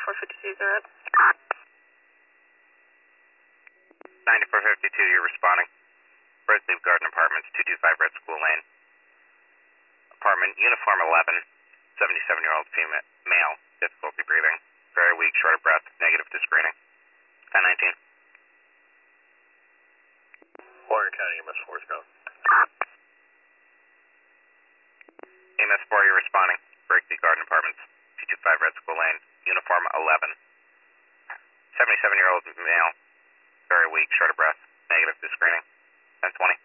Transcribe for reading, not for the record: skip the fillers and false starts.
9452, Zurich. 9452, you're responding. Roseleaf Garden Apartments, 225 Red School Lane. Apartment, uniform 11, 77-year-old female, male, difficulty breathing, very weak, short of breath, negative to screening. 1019. Warren County, EMS4 is going. EMS4, you're responding. Roseleaf Garden Apartments, 225 Red School Lane, uniform 11. 77-year-old male, very weak, short of breath, negative to screening. 1020.